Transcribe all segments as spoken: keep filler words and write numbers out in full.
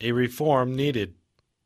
a reform needed.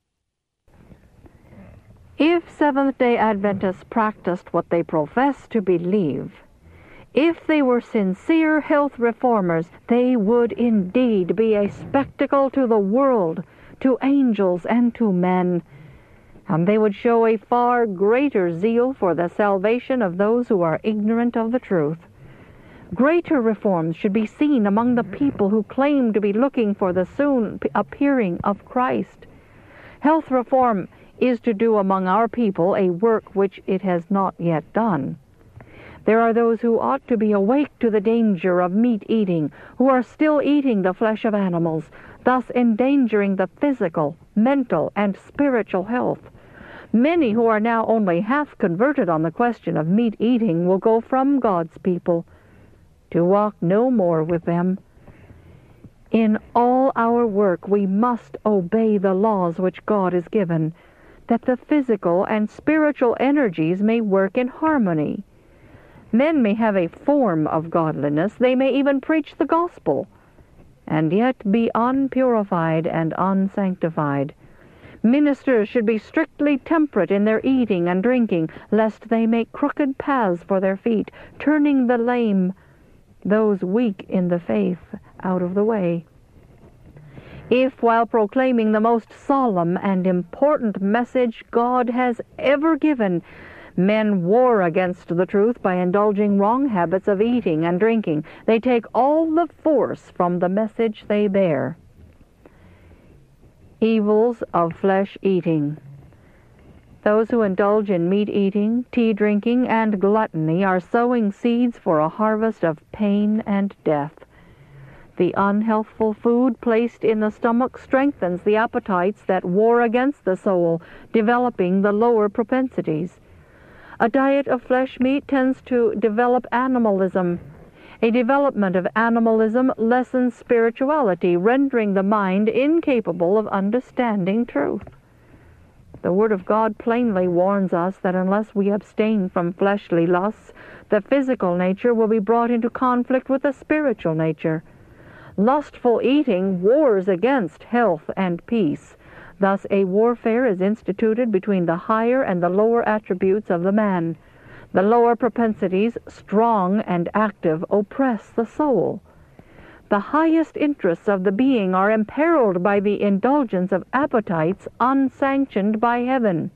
If Seventh-day Adventists practiced what they profess to believe, if they were sincere health reformers, they would indeed be a spectacle to the world, to angels, and to men, and they would show a far greater zeal for the salvation of those who are ignorant of the truth. Greater reforms should be seen among the people who claim to be looking for the soon appearing of Christ. Health reform is to do among our people a work which it has not yet done. There are those who ought to be awake to the danger of meat eating, who are still eating the flesh of animals, thus endangering the physical, mental, and spiritual health. Many who are now only half converted on the question of meat eating will go from God's people to walk no more with them. In all our work we must obey the laws which God has given, that the physical and spiritual energies may work in harmony. Men may have a form of godliness, they may even preach the gospel, and yet be unpurified and unsanctified. Ministers should be strictly temperate in their eating and drinking, lest they make crooked paths for their feet, turning the lame, those weak in the faith, out of the way. If, while proclaiming the most solemn and important message God has ever given, men war against the truth by indulging wrong habits of eating and drinking, they take all the force from the message they bear. Evils of flesh eating. Those who indulge in meat eating, tea drinking, and gluttony are sowing seeds for a harvest of pain and death. The unhealthful food placed in the stomach strengthens the appetites that war against the soul, developing the lower propensities. A diet of flesh meat tends to develop animalism. A development of animalism lessens spirituality, rendering the mind incapable of understanding truth. The Word of God plainly warns us that unless we abstain from fleshly lusts, the physical nature will be brought into conflict with the spiritual nature. Lustful eating wars against health and peace. Thus a warfare is instituted between the higher and the lower attributes of the man. The lower propensities, strong and active, oppress the soul. The highest interests of the being are imperiled by the indulgence of appetites unsanctioned by heaven.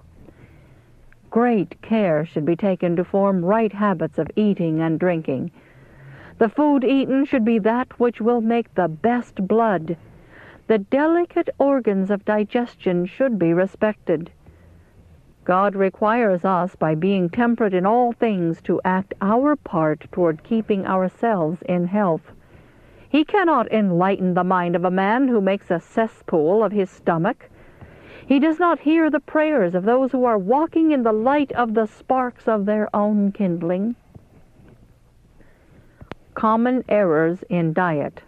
Great care should be taken to form right habits of eating and drinking. The food eaten should be that which will make the best blood. The delicate organs of digestion should be respected. God requires us, by being temperate in all things, to act our part toward keeping ourselves in health. He cannot enlighten the mind of a man who makes a cesspool of his stomach. He does not hear the prayers of those who are walking in the light of the sparks of their own kindling. Common errors in diet.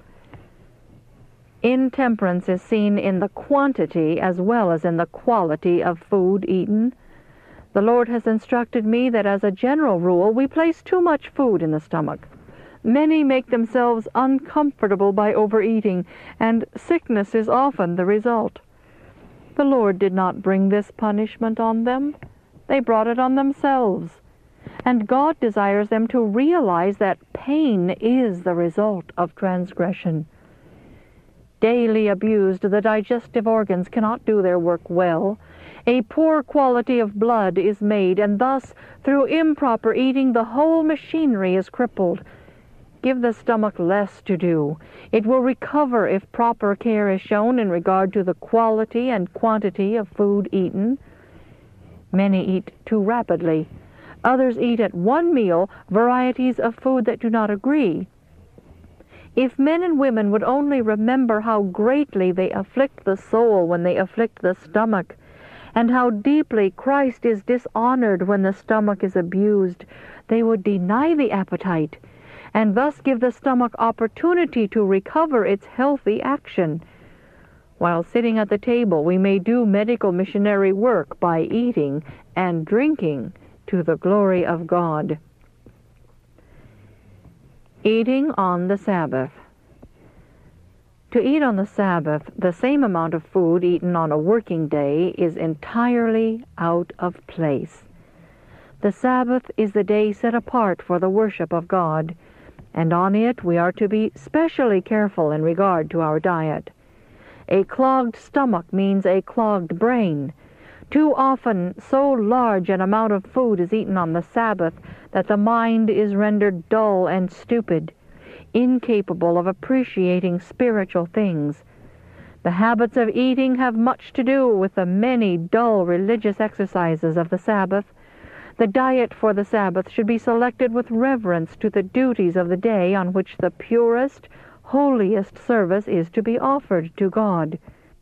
Intemperance is seen in the quantity as well as in the quality of food eaten. The Lord has instructed me that as a general rule we place too much food in the stomach. Many make themselves uncomfortable by overeating, and sickness is often the result. The Lord did not bring this punishment on them. They brought it on themselves. And God desires them to realize that pain is the result of transgression. Daily abused, the digestive organs cannot do their work well. A poor quality of blood is made, and thus, through improper eating, the whole machinery is crippled. Give the stomach less to do. It will recover if proper care is shown in regard to the quality and quantity of food eaten. Many eat too rapidly. Others eat at one meal varieties of food that do not agree. If men and women would only remember how greatly they afflict the soul when they afflict the stomach, and how deeply Christ is dishonored when the stomach is abused, they would deny the appetite, and thus give the stomach opportunity to recover its healthy action. While sitting at the table, we may do medical missionary work by eating and drinking to the glory of God. Eating on the Sabbath. To eat on the Sabbath the same amount of food eaten on a working day is entirely out of place. The Sabbath is the day set apart for the worship of God, and on it we are to be specially careful in regard to our diet. A clogged stomach means a clogged brain. Too often, so large an amount of food is eaten on the Sabbath that the mind is rendered dull and stupid, incapable of appreciating spiritual things. The habits of eating have much to do with the many dull religious exercises of the Sabbath. The diet for the Sabbath should be selected with reverence to the duties of the day on which the purest, holiest service is to be offered to God.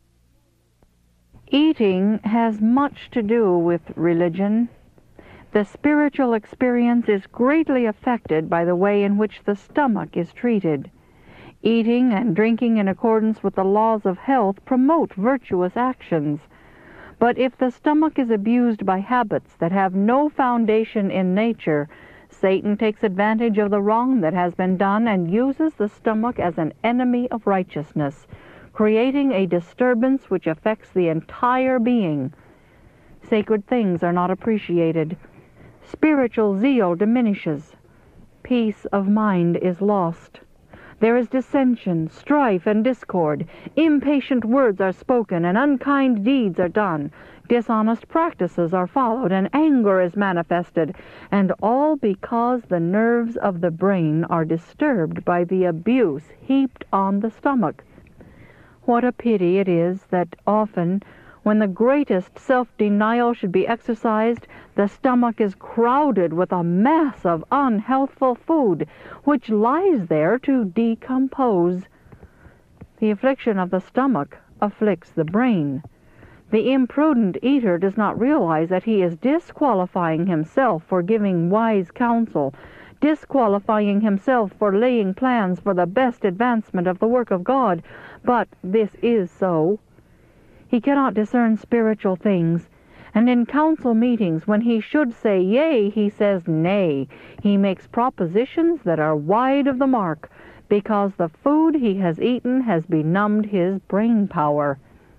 Eating has much to do with religion. The spiritual experience is greatly affected by the way in which the stomach is treated. Eating and drinking in accordance with the laws of health promote virtuous actions. But if the stomach is abused by habits that have no foundation in nature, Satan takes advantage of the wrong that has been done and uses the stomach as an enemy of righteousness, creating a disturbance which affects the entire being. Sacred things are not appreciated. Spiritual zeal diminishes. Peace of mind is lost. There is dissension, strife, and discord. Impatient words are spoken, and unkind deeds are done. Dishonest practices are followed, and anger is manifested, and all because the nerves of the brain are disturbed by the abuse heaped on the stomach. What a pity it is that often, when the greatest self-denial should be exercised, the stomach is crowded with a mass of unhealthful food, which lies there to decompose. The affliction of the stomach afflicts the brain. The imprudent eater does not realize that he is disqualifying himself for giving wise counsel, disqualifying himself for laying plans for the best advancement of the work of God, but this is so. He cannot discern spiritual things, and in council meetings, when he should say yea, he says nay. He makes propositions that are wide of the mark, because the food he has eaten has benumbed his brain power.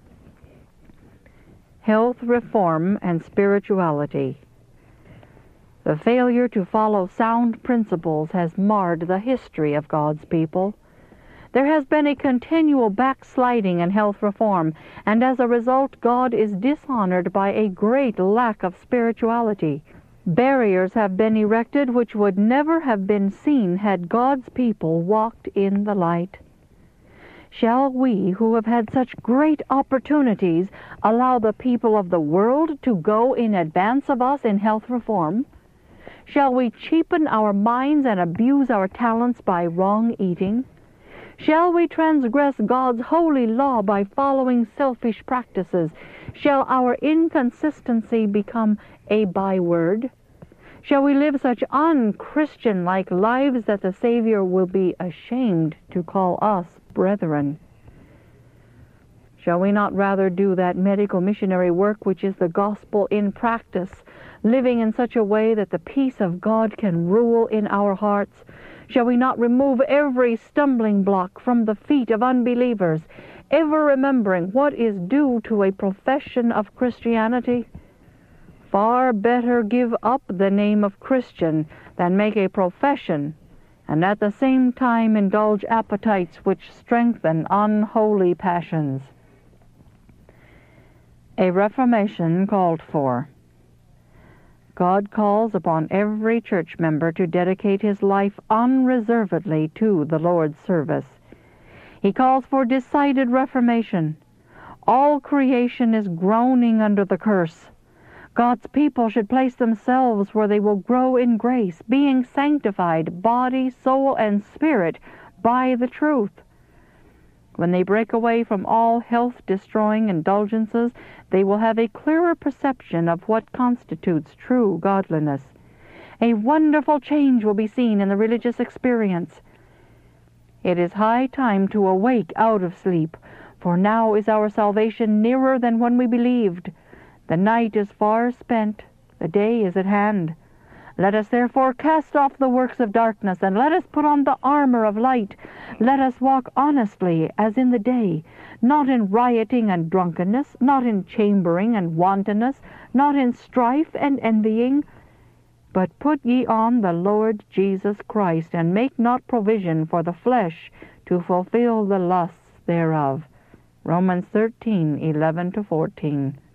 Health, reform, and spirituality. The failure to follow sound principles has marred the history of God's people. There has been a continual backsliding in health reform, and as a result, God is dishonored by a great lack of spirituality. Barriers have been erected which would never have been seen had God's people walked in the light. Shall we, who have had such great opportunities, allow the people of the world to go in advance of us in health reform? Shall we cheapen our minds and abuse our talents by wrong eating? Shall we transgress God's holy law by following selfish practices? Shall our inconsistency become a byword? Shall we live such unchristian-like lives that the Savior will be ashamed to call us brethren? Shall we not rather do that medical missionary work which is the gospel in practice, living in such a way that the peace of God can rule in our hearts? Shall we not remove every stumbling block from the feet of unbelievers, ever remembering what is due to a profession of Christianity? Far better give up the name of Christian than make a profession, and at the same time indulge appetites which strengthen unholy passions. A reformation called for. God calls upon every church member to dedicate his life unreservedly to the Lord's service. He calls for decided reformation. All creation is groaning under the curse. God's people should place themselves where they will grow in grace, being sanctified, body, soul, and spirit, by the truth. When they break away from all health-destroying indulgences, they will have a clearer perception of what constitutes true godliness. A wonderful change will be seen in the religious experience. It is high time to awake out of sleep, for now is our salvation nearer than when we believed. The night is far spent, the day is at hand. Let us therefore cast off the works of darkness, and let us put on the armor of light. Let us walk honestly as in the day, not in rioting and drunkenness, not in chambering and wantonness, not in strife and envying. But put ye on the Lord Jesus Christ, and make not provision for the flesh to fulfill the lusts thereof. Romans thirteen, eleven to fourteen.